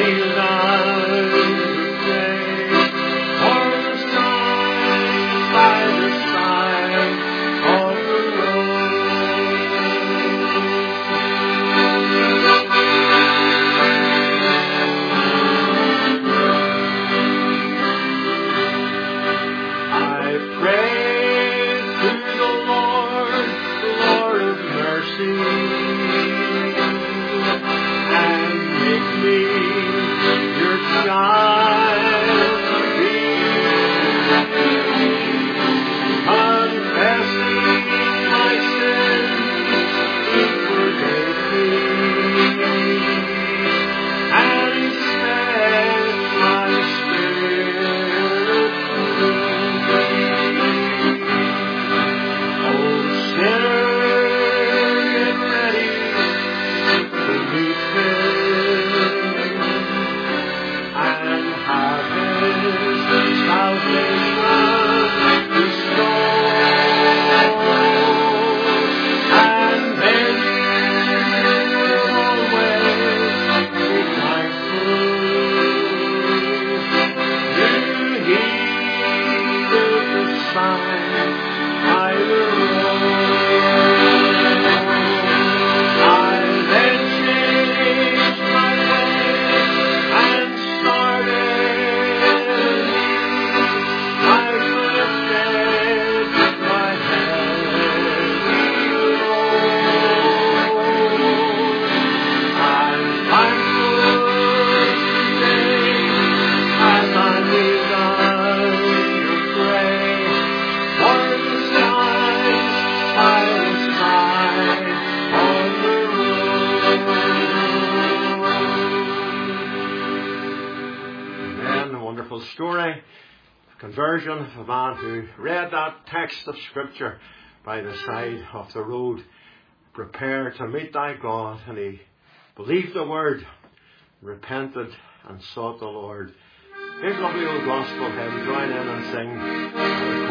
Story, conversion of a man who read that text of Scripture by the side of the road, prepare to meet thy God, and he believed the word, repented and sought the Lord. Here's a lovely old gospel hymn. Join in and sing the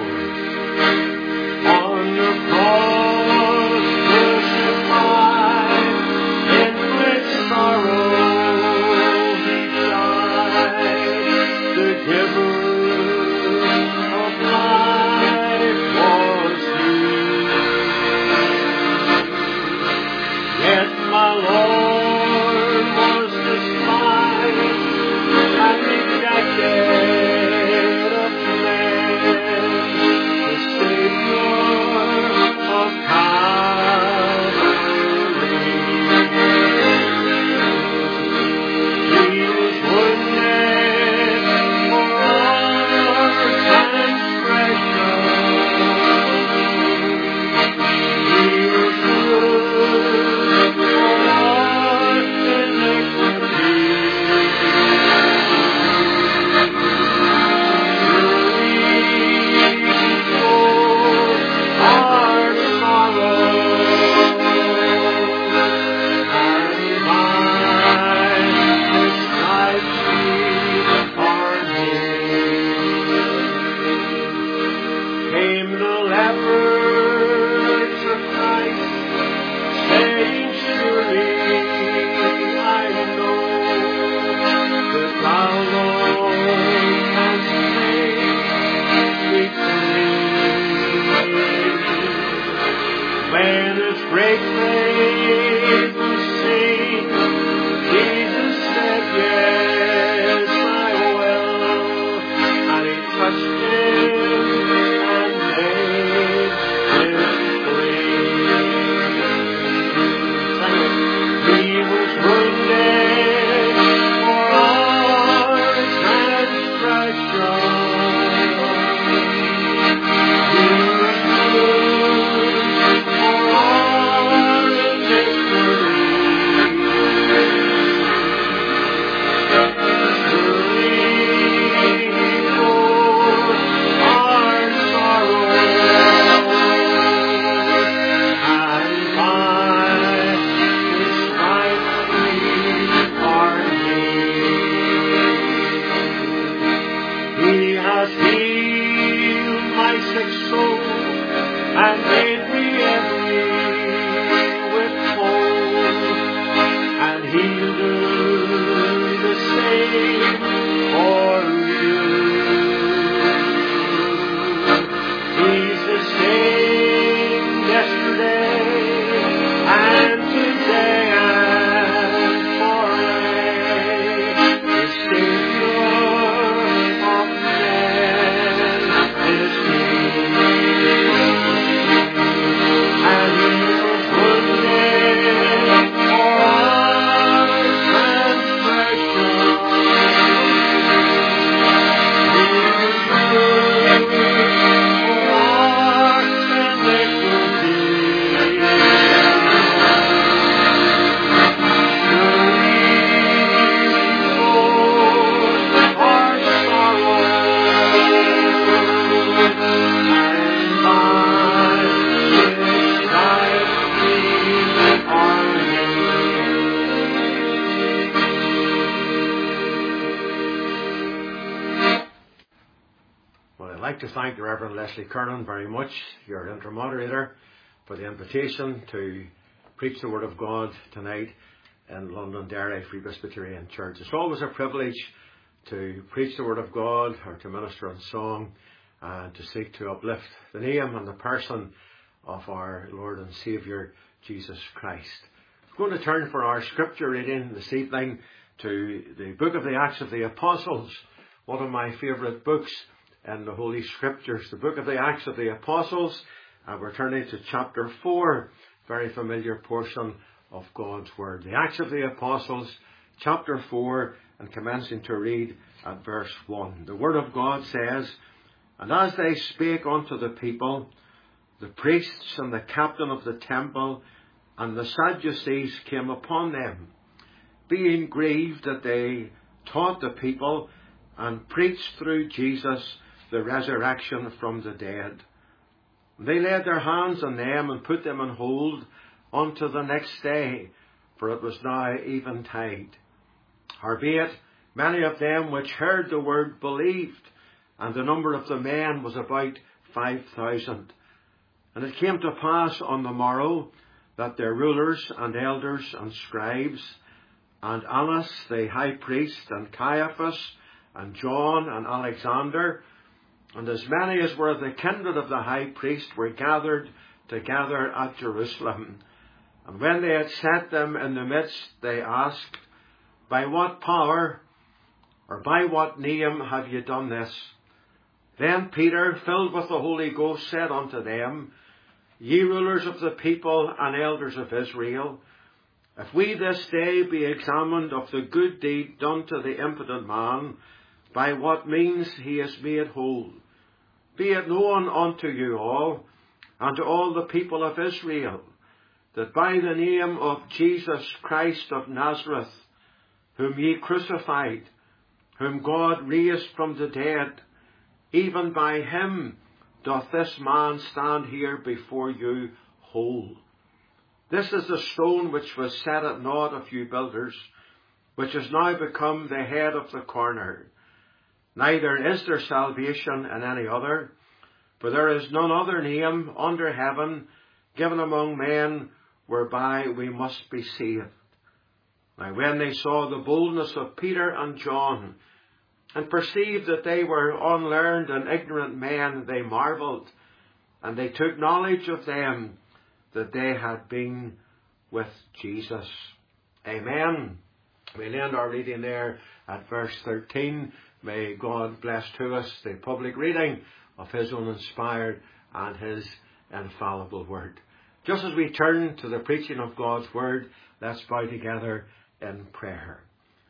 chorus. On the cross crucified, in great sorrow he died, the giver of life was he. Yet my Lord was despised and rejected of men, the Savior of Calvary. He was wounded for our transgression. He was bruised for our iniquity. When his great faith was seen, Jesus said, yes, I will. And he touched him and made him free. He was wounded for our transgression. He was bruised for our iniquity. Surely for our sorrow, and by his stripes we are healed. He has healed my sick soul and made me every with whole, and healed the sick like to thank the Reverend Leslie Kernan very much, your intermoderator, for the invitation to preach the Word of God tonight in Londonderry Free Presbyterian Church. It's always a privilege to preach the Word of God or to minister in song and to seek to uplift the name and the person of our Lord and Saviour Jesus Christ. We're going to turn for our scripture reading this evening to the book of the Acts of the Apostles, one of my favourite books in the Holy Scriptures, the book of the Acts of the Apostles, and we're turning to chapter 4, very familiar portion of God's Word. The Acts of the Apostles, chapter 4, and commencing to read at verse 1. The Word of God says, "And as they spake unto the people, the priests and the captain of the temple and the Sadducees came upon them, being grieved that they taught the people and preached through Jesus the resurrection from the dead. They laid their hands on them and put them in hold unto the next day, for it was now eventide. Howbeit, many of them which heard the word believed, and the number of the men was about 5,000. And it came to pass on the morrow that their rulers and elders and scribes, and Annas the high priest, and Caiaphas, and John, and Alexander, and as many as were of the kindred of the high priest, were gathered together at Jerusalem. And when they had set them in the midst, they asked, By what power, or by what name have ye done this? Then Peter, filled with the Holy Ghost, said unto them, Ye rulers of the people and elders of Israel, if we this day be examined of the good deed done to the impotent man, by what means he is made whole, be it known unto you all, and to all the people of Israel, that by the name of Jesus Christ of Nazareth, whom ye crucified, whom God raised from the dead, even by him doth this man stand here before you whole. This is the stone which was set at naught of you builders, which is now become the head of the corner. Neither is there salvation in any other, for there is none other name under heaven given among men whereby we must be saved. Now when they saw the boldness of Peter and John, and perceived that they were unlearned and ignorant men, they marvelled, and they took knowledge of them that they had been with Jesus." Amen. We'll end our reading there at verse 13. May God bless to us the public reading of His own inspired and His infallible Word. Just as we turn to the preaching of God's Word, let's bow together in prayer.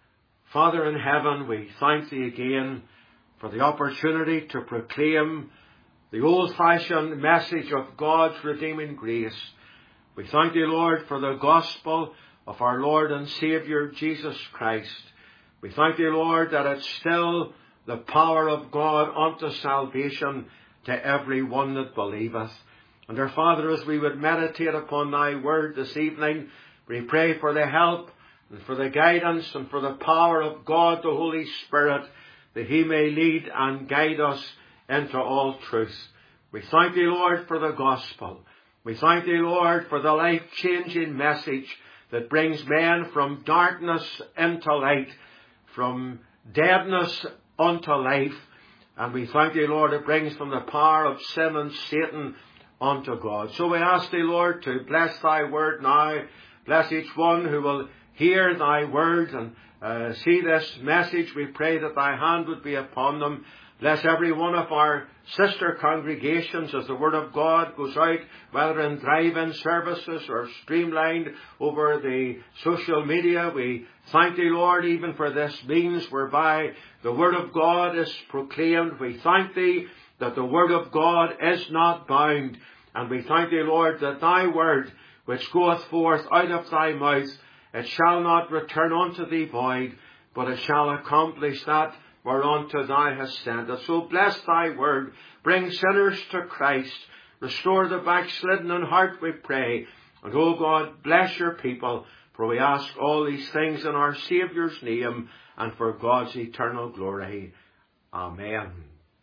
Father in heaven, we thank Thee again for the opportunity to proclaim the old-fashioned message of God's redeeming grace. We thank Thee, Lord, for the gospel of our Lord and Saviour Jesus Christ. We thank Thee, Lord, that it's still the power of God unto salvation to every one that believeth. And our Father, as we would meditate upon Thy word this evening, we pray for the help and for the guidance and for the power of God, the Holy Spirit, that He may lead and guide us into all truth. We thank Thee, Lord, for the gospel. We thank Thee, Lord, for the life-changing message that brings men from darkness into light, from deadness unto life. And we thank Thee, Lord, it brings from the power of sin and Satan unto God. So we ask Thee, Lord, to bless Thy word now. Bless each one who will hear Thy word and see this message. We pray that Thy hand would be upon them. Bless every one of our sister congregations as the Word of God goes out, whether in drive-in services or streamlined over the social media. We thank Thee, Lord, even for this means whereby the Word of God is proclaimed. We thank Thee that the Word of God is not bound. And we thank Thee, Lord, that Thy Word, which goeth forth out of Thy mouth, it shall not return unto Thee void, but it shall accomplish that whereunto Thou hast sent us. So bless Thy word. Bring sinners to Christ. Restore the backslidden in heart, we pray. And, O God, bless Your people. For we ask all these things in our Saviour's name and for God's eternal glory. Amen.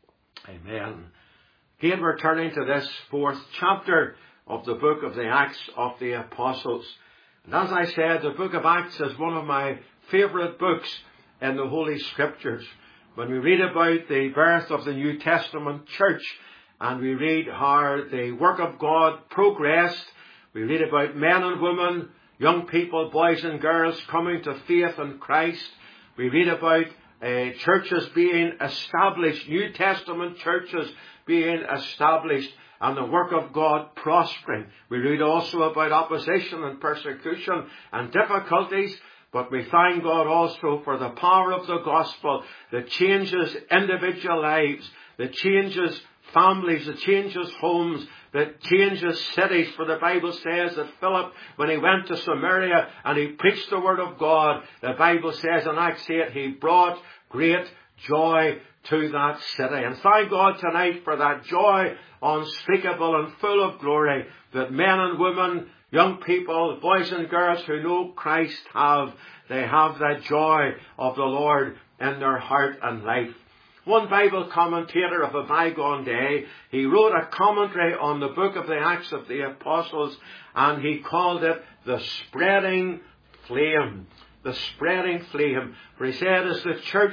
Amen. Again, we're turning to this 4th chapter of the book of the Acts of the Apostles. And as I said, the book of Acts is one of my favourite books in the Holy Scriptures. When we read about the birth of the New Testament church, and we read how the work of God progressed, we read about men and women, young people, boys and girls coming to faith in Christ. We read about churches being established, New Testament churches being established, and the work of God prospering. We read also about opposition and persecution and difficulties, but we thank God also for the power of the gospel that changes individual lives, that changes families, that changes homes, that changes cities. For the Bible says that Philip, when he went to Samaria and he preached the word of God, the Bible says in Acts 8, he brought great joy to that city. And thank God tonight for that joy unspeakable and full of glory that men and women, young people, boys and girls who know Christ have. They have that joy of the Lord in their heart and life. One Bible commentator of a bygone day, he wrote a commentary on the book of the Acts of the Apostles, and he called it the spreading flame. The spreading flame. For he said as the church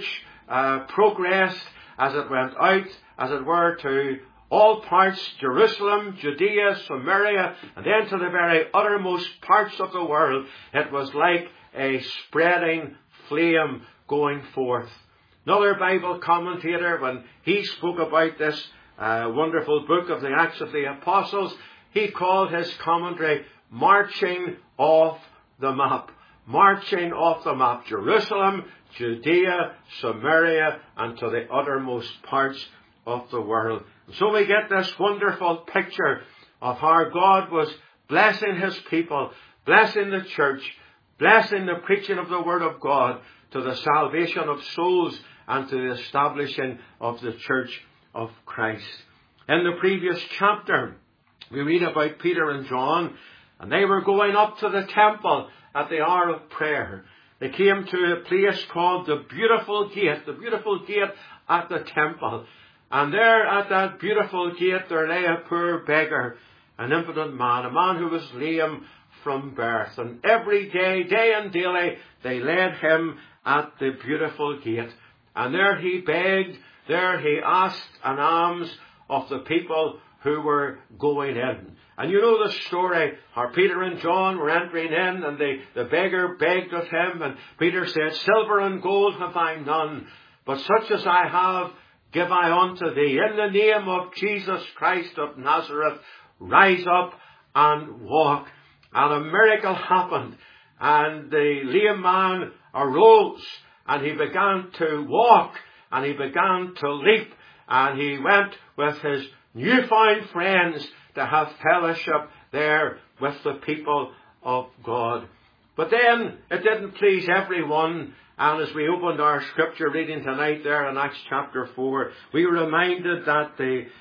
progressed, as it went out, as it were, to all parts, Jerusalem, Judea, Samaria, and then to the very uttermost parts of the world, it was like a spreading flame going forth. Another Bible commentator, when he spoke about this wonderful book of the Acts of the Apostles, he called his commentary Marching Off the Map. Marching off the map. Jerusalem, Judea, Samaria, and to the uttermost parts of the world. So we get this wonderful picture of how God was blessing His people, blessing the church, blessing the preaching of the Word of God to the salvation of souls and to the establishing of the Church of Christ. In the previous chapter, we read about Peter and John, and they were going up to the temple at the hour of prayer. They came to a place called the Beautiful Gate at the temple. And there at that beautiful gate there lay a poor beggar, an impotent man, a man who was lame from birth. And every day, day and daily, they led him at the beautiful gate. And there he begged, there he asked an alms of the people who were going in. And you know the story, how Peter and John were entering in, and the beggar begged of him, and Peter said, Silver and gold have I none, but such as I have give I unto thee. In the name of Jesus Christ of Nazareth, rise up and walk. And a miracle happened, and the lame man arose, and he began to walk, and he began to leap, and he went with his newfound friends to have fellowship there with the people of God. But then it didn't please everyone, and as we opened our scripture reading tonight there in Acts chapter 4, we were reminded that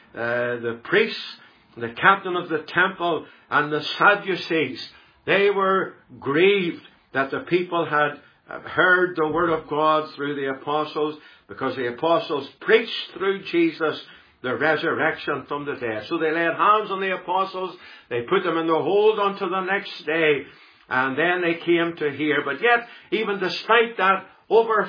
the priests, the captain of the temple, and the Sadducees, they were grieved that the people had heard the word of God through the apostles, because the apostles preached through Jesus the resurrection from the dead. So they laid hands on the apostles, they put them in the hold until the next day, and then they came to hear. But yet, even despite that, over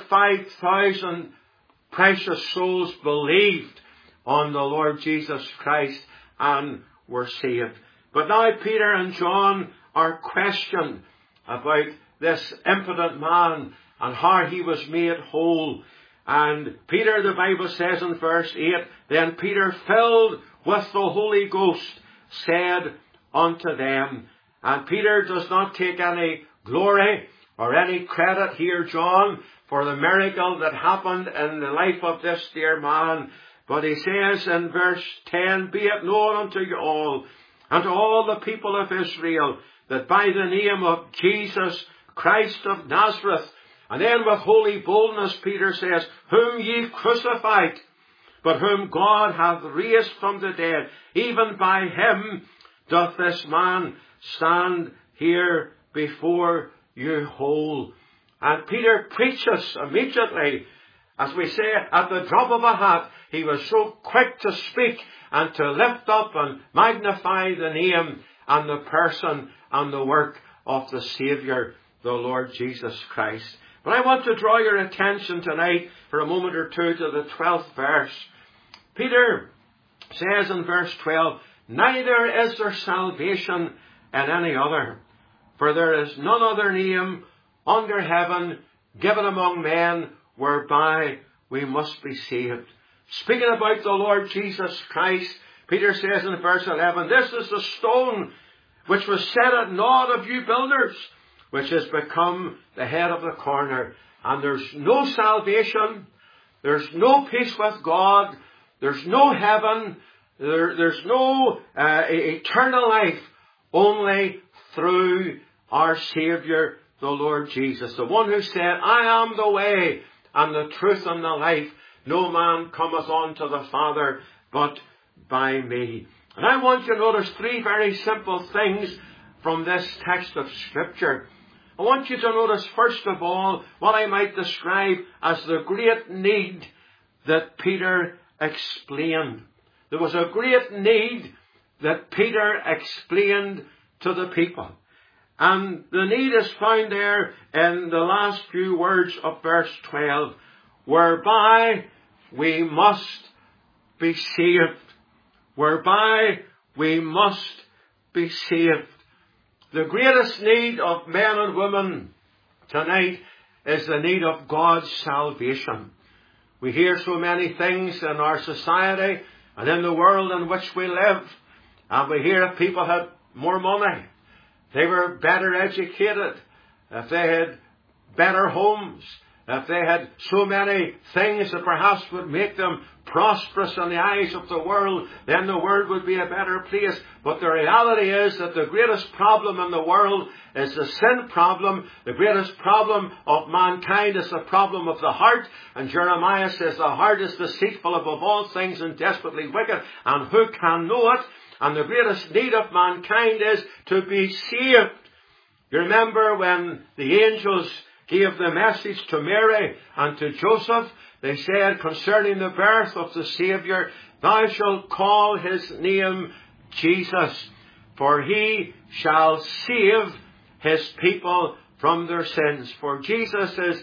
5,000 precious souls believed on the Lord Jesus Christ and were saved. But now Peter and John are questioned about this impotent man and how he was made whole. And Peter, the Bible says in verse 8, Then Peter, filled with the Holy Ghost, said unto them. And Peter does not take any glory or any credit here, John, for the miracle that happened in the life of this dear man. But he says in verse 10, Be it known unto you all, and to all the people of Israel, that by the name of Jesus Christ of Nazareth, and then with holy boldness, Peter says, Whom ye crucified, but whom God hath raised from the dead, even by him doth this man stand here before you whole. And Peter preaches immediately As we say, at the drop of a hat, he was so quick to speak and to lift up and magnify the name and the person and the work of the Saviour, the Lord Jesus Christ. But I want to draw your attention tonight for a moment or two to the 12th verse. Peter says in verse 12, "Neither is there salvation in any other, for there is none other name under heaven given among men whereby we must be saved." Speaking about the Lord Jesus Christ, Peter says in verse 11, "This is the stone which was set at naught of you builders, which has become the head of the corner." And there's no salvation, there's no peace with God, there's no heaven, there's no eternal life, only through our Saviour, the Lord Jesus. The one who said, "I am the way and the truth and the life. No man cometh unto the Father but by me." And I want you to notice three very simple things from this text of Scripture. I want you to notice, first of all, what I might describe as the great need that Peter explained. There was a great need that Peter explained to the people. And the need is found there in the last few words of verse 12, "Whereby we must be saved." Whereby we must be saved. The greatest need of men and women tonight is the need of God's salvation. We hear so many things in our society and in the world in which we live. And we hear if people had more money, they were better educated, if they had better homes, if they had so many things that perhaps would make them prosperous in the eyes of the world, then the world would be a better place. But the reality is that the greatest problem in the world is the sin problem. The greatest problem of mankind is the problem of the heart. And Jeremiah says the heart is deceitful above all things and desperately wicked, and who can know it? And the greatest need of mankind is to be saved. You remember when the angels gave the message to Mary and to Joseph, they said concerning the birth of the Saviour, "Thou shalt call his name Jesus, for he shall save his people from their sins." For Jesus is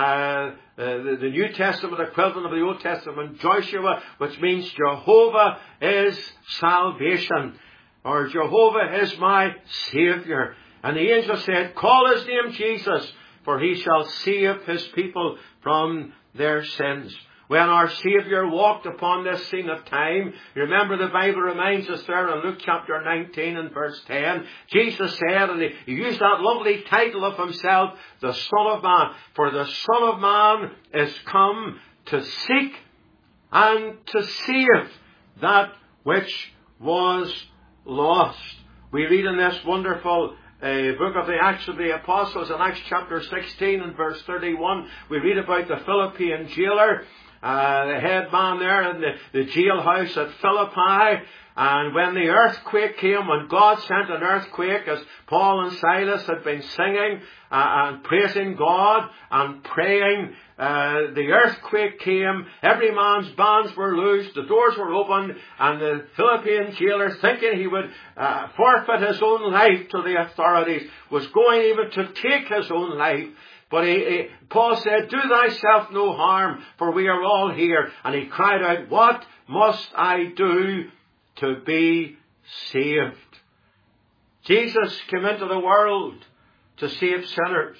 the New Testament equivalent of the Old Testament Joshua, which means Jehovah is salvation, or Jehovah is my Saviour. And the angel said, "Call his name Jesus, for he shall save his people from their sins." When our Saviour walked upon this scene of time, remember the Bible reminds us there in Luke chapter 19 and verse 10, Jesus said, and he used that lovely title of himself, the Son of Man. For the Son of Man is come to seek and to save that which was lost. We read in this wonderful book of the Acts of the Apostles, in Acts chapter 16 and verse 31, we read about the Philippian jailer, the head man there in the jailhouse at Philippi. And when the earthquake came, when God sent an earthquake, as Paul and Silas had been singing and praising God and praying, the earthquake came, every man's bands were loosed, the doors were opened, and the Philippian jailer, thinking he would forfeit his own life to the authorities, was going even to take his own life. But Paul said, "Do thyself no harm, for we are all here." And he cried out, "What must I do to be saved?" Jesus came into the world to save sinners.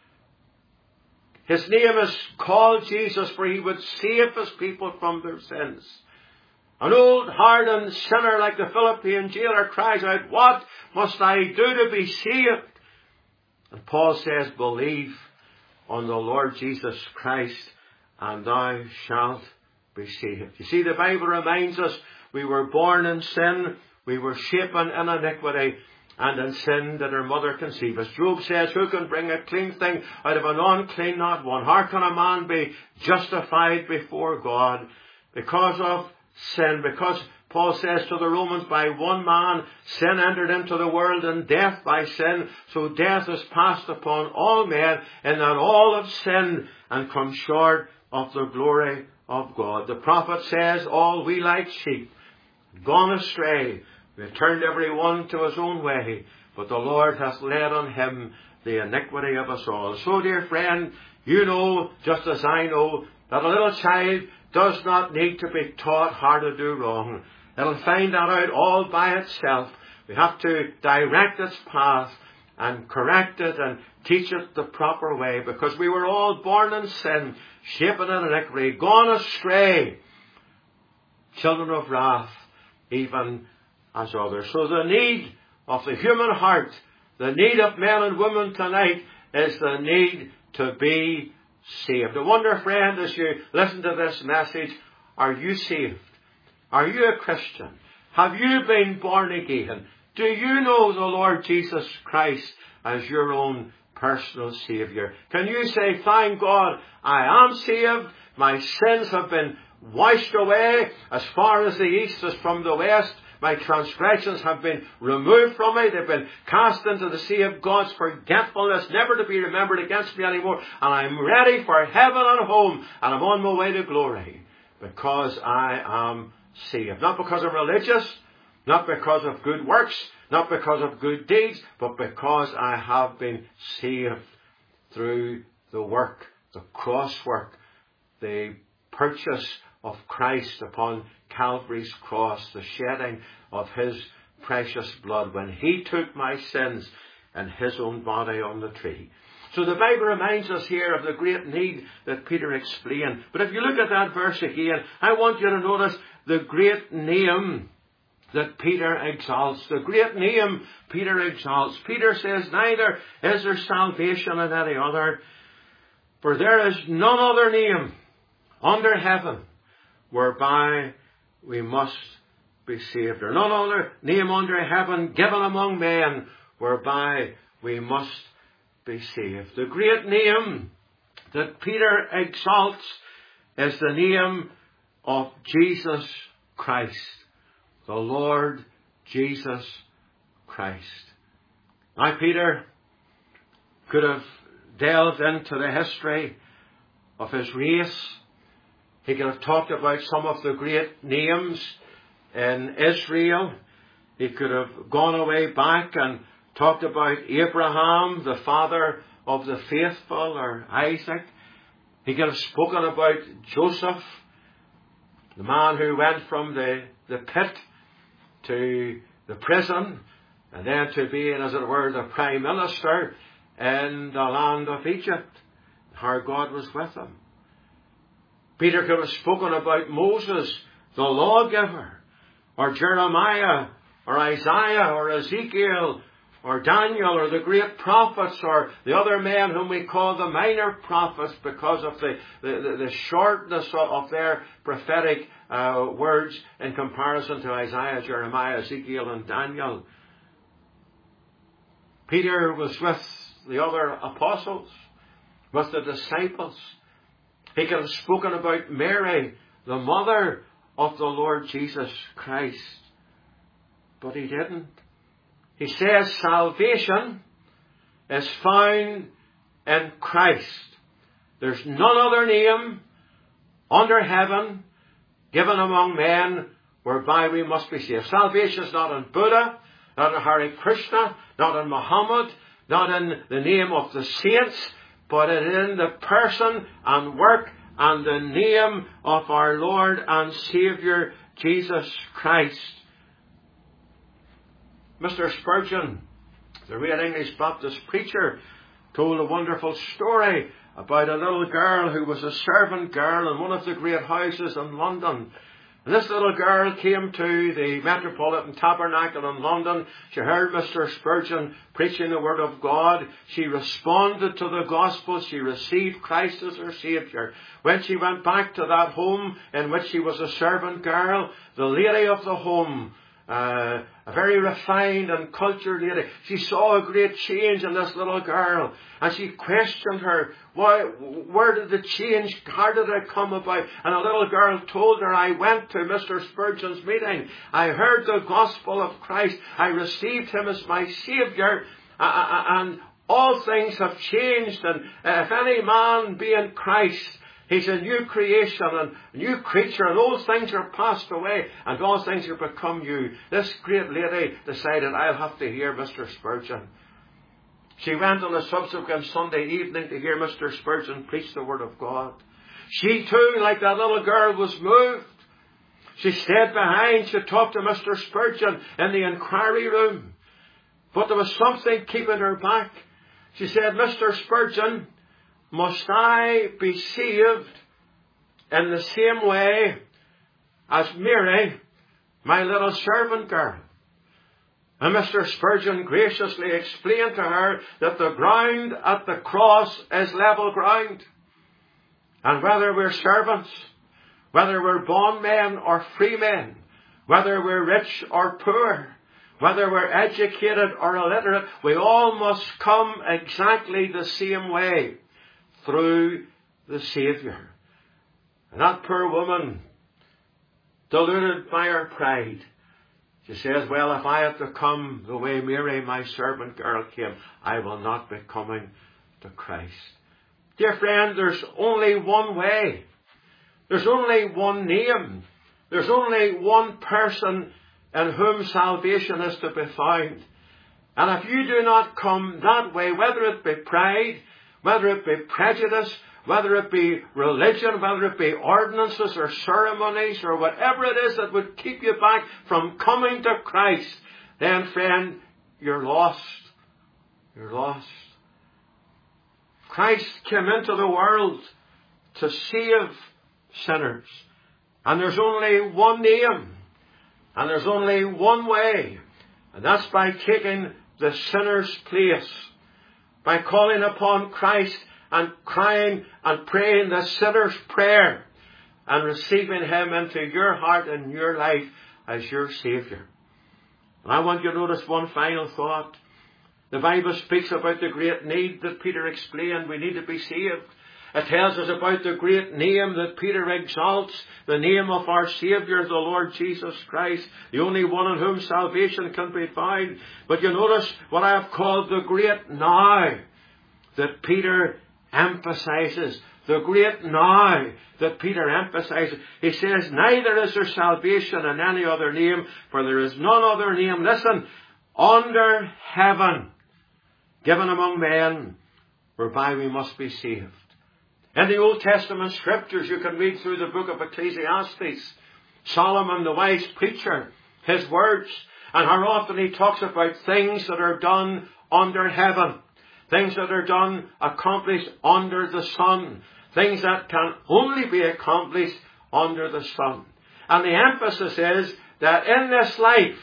His name is called Jesus, for he would save his people from their sins. An old hardened sinner like the Philippian jailer cries out, "What must I do to be saved?" And Paul says, "Believe on the Lord Jesus Christ, and thou shalt be saved." You see, the Bible reminds us we were born in sin, we were shapen in iniquity, and in sin did our mother conceive us. Job says, "Who can bring a clean thing out of an unclean? Not one. How can a man be justified before God?" Because of sin. Because Paul says to the Romans, "By one man sin entered into the world, and death by sin. So death is passed upon all men, in that all have sinned and come short of the glory of God. The prophet says, all we like sheep, gone astray. We have turned every one to his own way, but the Lord hath laid on him the iniquity of us all. So, dear friend, you know, just as I know, that a little child does not need to be taught how to do wrong. It'll find that out all by itself. We have to direct its path and correct it and teach it the proper way, because we were all born in sin, shapen in iniquity, gone astray, children of wrath, even as others. So the need of the human heart, the need of men and women tonight, is the need to be saved. I wonder, friend, as you listen to this message, are you saved? Are you a Christian? Have you been born again? Do you know the Lord Jesus Christ as your own personal Saviour? Can you say, thank God, I am saved. My sins have been washed away as far as the east is from the west. My transgressions have been removed from me. They've been cast into the sea of God's forgetfulness, never to be remembered against me anymore. And I'm ready for heaven and home. And I'm on my way to glory because I am saved. Not because I'm religious, not because of good works, not because of good deeds, but because I have been saved through the work, the cross work, the purchase of Christ upon Calvary's cross, the shedding of his precious blood when he took my sins in his own body on the tree. So the Bible reminds us here of the great need that Peter explained. But if you look at that verse again, I want you to notice the great name that Peter exalts. The great name Peter exalts. Peter says, neither is there salvation in any other, for there is none other name under heaven whereby we must be saved. Or none other name under heaven given among men whereby we must be saved. The great name that Peter exalts is the name of Jesus Christ. The Lord Jesus Christ. Now, Peter could have delved into the history of his race. He could have talked about some of the great names in Israel. He could have gone away back and talked about Abraham, the father of the faithful, or Isaac. He could have spoken about Joseph, the man who went from the pit to the prison, and then to being, as it were, the prime minister in the land of Egypt, how God was with him. Peter could have spoken about Moses, the lawgiver, or Jeremiah, or Isaiah, or Ezekiel, or Daniel, or the great prophets, or the other men whom we call the minor prophets because of the shortness of their prophetic words in comparison to Isaiah, Jeremiah, Ezekiel, and Daniel. Peter was with the other apostles, with the disciples. He could have spoken about Mary, the mother of the Lord Jesus Christ, but he didn't. He says salvation is found in Christ. There's none other name under heaven given among men whereby we must be saved. Salvation is not in Buddha, not in Hare Krishna, not in Muhammad, not in the name of the saints, but in the person and work and the name of our Lord and Saviour Jesus Christ. Mr. Spurgeon, the real English Baptist preacher, told a wonderful story about a little girl who was a servant girl in one of the great houses in London. And this little girl came to the Metropolitan Tabernacle in London. She heard Mr. Spurgeon preaching the Word of God. She responded to the Gospel. She received Christ as her Saviour. When she went back to that home in which she was a servant girl, the lady of the home, a very refined and cultured lady, she saw a great change in this little girl, and she questioned her, where did the change, how did it come about? And a little girl told her, I went to Mr. Spurgeon's meeting, I heard the gospel of Christ, I received him as my Saviour, and all things have changed, and if any man be in Christ, He's a new creation and a new creature, and old things are passed away and all things have become new. This great lady decided, I'll have to hear Mr. Spurgeon. She went on a subsequent Sunday evening to hear Mr. Spurgeon preach the Word of God. She too, like that little girl, was moved. She stayed behind. She talked to Mr. Spurgeon in the inquiry room. But there was something keeping her back. She said, Mr. Spurgeon, must I be saved in the same way as Mary, my little servant girl? And Mr. Spurgeon graciously explained to her that the ground at the cross is level ground. And whether we're servants, whether we're bondmen or free men, whether we're rich or poor, whether we're educated or illiterate, we all must come exactly the same way, through the Saviour. And that poor woman, deluded by her pride, she says, well, if I have to come the way Mary, my servant girl, came, I will not be coming to Christ. Dear friend, there's only one way. There's only one name. There's only one person in whom salvation is to be found. And if you do not come that way, whether it be pride, whether it be prejudice, whether it be religion, whether it be ordinances or ceremonies or whatever it is that would keep you back from coming to Christ, then, friend, you're lost. You're lost. Christ came into the world to save sinners. And there's only one name. And there's only one way. And that's by taking the sinner's place. By calling upon Christ and crying and praying the sinner's prayer. And receiving Him into your heart and your life as your Saviour. And I want you to notice one final thought. The Bible speaks about the great need that Peter explained. We need to be saved. It tells us about the great name that Peter exalts, the name of our Saviour, the Lord Jesus Christ, the only one in whom salvation can be found. But you notice what I have called the great now that Peter emphasizes. The great now that Peter emphasizes. He says, neither is there salvation in any other name, for there is none other name, listen, under heaven, given among men, whereby we must be saved. In the Old Testament Scriptures, you can read through the book of Ecclesiastes, Solomon, the wise preacher, his words, and how often he talks about things that are done under heaven, things that are done, accomplished under the sun, things that can only be accomplished under the sun. And the emphasis is that in this life,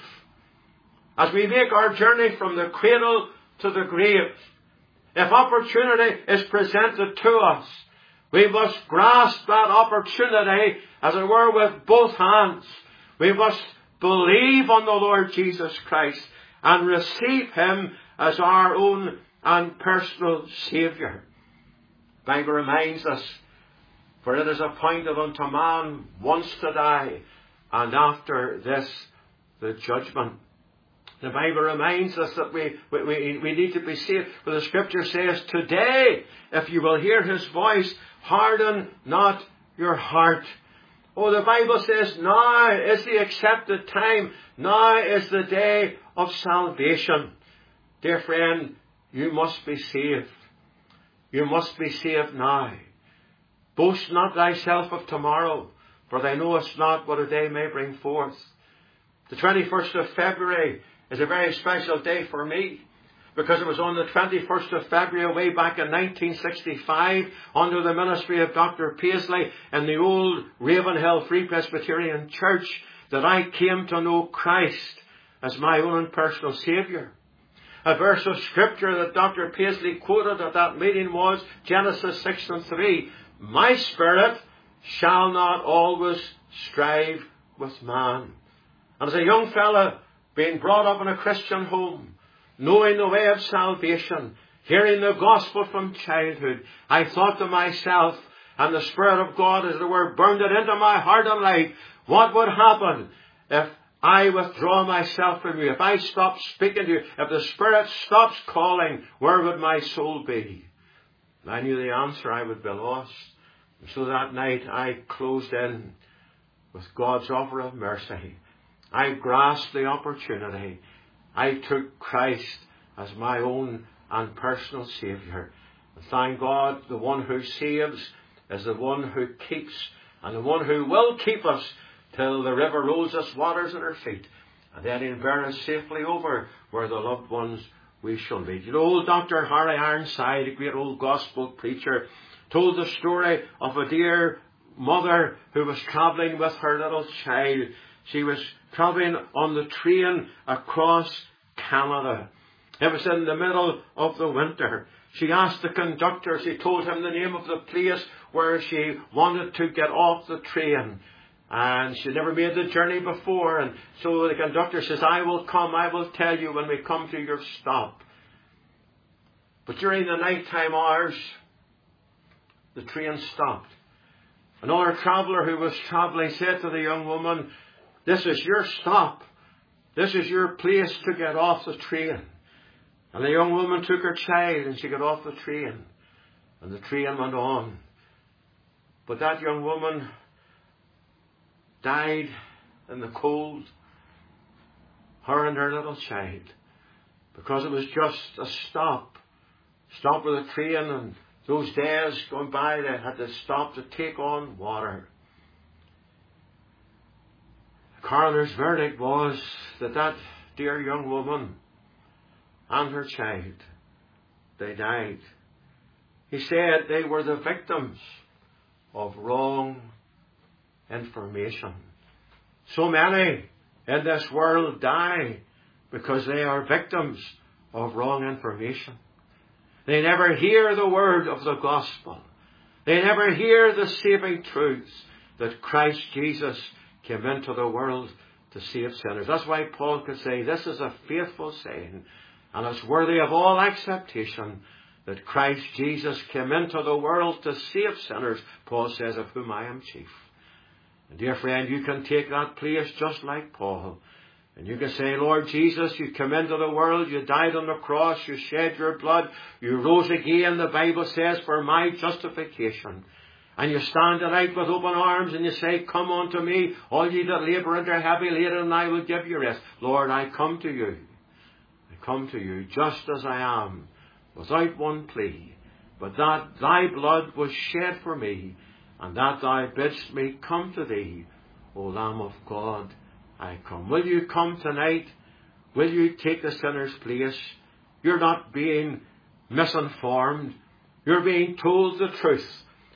as we make our journey from the cradle to the grave, if opportunity is presented to us, we must grasp that opportunity, as it were, with both hands. We must believe on the Lord Jesus Christ and receive Him as our own and personal Saviour. The Bible reminds us, for it is appointed unto man once to die, and after this the judgment. The Bible reminds us that we need to be saved. But the Scripture says, today, if you will hear His voice, harden not your heart. Oh, the Bible says, now is the accepted time. Now is the day of salvation. Dear friend, you must be saved. You must be saved now. Boast not thyself of tomorrow, for thou knowest not what a day may bring forth. The 21st of February is a very special day for me, because it was on the 21st of February way back in 1965 under the ministry of Dr. Paisley in the old Ravenhill Free Presbyterian Church that I came to know Christ as my own personal Saviour. A verse of Scripture that Dr. Paisley quoted at that meeting was Genesis 6:3. My spirit shall not always strive with man. And as a young fellow, being brought up in a Christian home, knowing the way of salvation, hearing the gospel from childhood, I thought to myself, and the Spirit of God, as it were, burned it into my heart and life, what would happen if I withdraw myself from you? If I stop speaking to you, if the Spirit stops calling, where would my soul be? And I knew the answer, I would be lost. So that night I closed in with God's offer of mercy. I grasped the opportunity. I took Christ as my own and personal Saviour. And thank God, the one who saves is the one who keeps, and the one who will keep us till the river rolls us waters at our feet, and then he'll bear us safely over where the loved ones we shall meet. You know, old Dr. Harry Ironside, a great old gospel preacher, told the story of a dear mother who was travelling with her little child. She was travelling on the train across Canada. It was in the middle of the winter. She asked the conductor, she told him the name of the place where she wanted to get off the train. And she never made the journey before. And so the conductor says, I will tell you when we come to your stop. But during the nighttime hours, the train stopped. Another traveller who was travelling said to the young woman, this is your stop. This is your place to get off the train. And the young woman took her child and she got off the train. And the train went on. But that young woman died in the cold, her and her little child, because it was just a stop with a train, and those days going by they had to stop to take on water. The coroner's verdict was that that dear young woman and her child, they died. He said they were the victims of wrong information. So many in this world die because they are victims of wrong information. They never hear the word of the gospel. They never hear the saving truths that Christ Jesus came into the world to save sinners. That's why Paul could say, this is a faithful saying, and it's worthy of all acceptation, that Christ Jesus came into the world to save sinners, Paul says, of whom I am chief. And dear friend, you can take that place just like Paul. And you can say, Lord Jesus, you came into the world, you died on the cross, you shed your blood, you rose again, the Bible says, for my justification. And you stand tonight with open arms and you say, come unto me, all ye that labour and are heavy laden, and I will give you rest. Lord, I come to you. I come to you just as I am, without one plea, but that thy blood was shed for me, and that thou bidst me come to thee, O Lamb of God, I come. Will you come tonight? Will you take the sinner's place? You're not being misinformed. You're being told the truth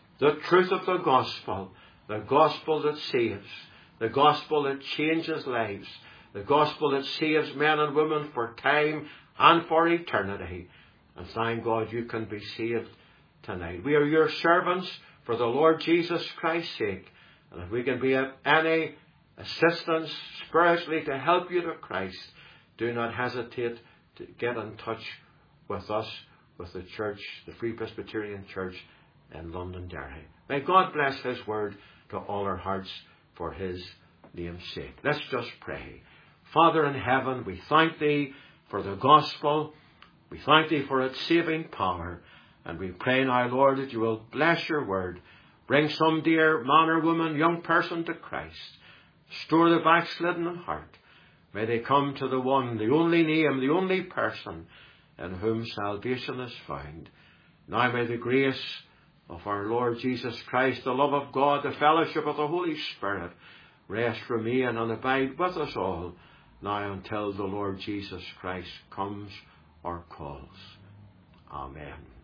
of the gospel that saves, the gospel that changes lives, the gospel that saves men and women for time and for eternity. And thank God you can be saved tonight. We are your servants for the Lord Jesus Christ's sake. And if we can be of any assistance spiritually to help you to Christ, do not hesitate to get in touch with us, with the church, the Free Presbyterian Church in Londonderry. May God bless His word to all our hearts for His name's sake. Let's just pray. Father in heaven, we thank Thee for the gospel. We thank Thee for its saving power. And we pray now, Lord, that you will bless your word. Bring some dear man or woman, young person to Christ. Restore the backslidden heart. May they come to the one, the only name, the only person in whom salvation is found. Now may the grace of our Lord Jesus Christ, the love of God, the fellowship of the Holy Spirit, rest, remain, and abide with us all, now until the Lord Jesus Christ comes or calls. Amen.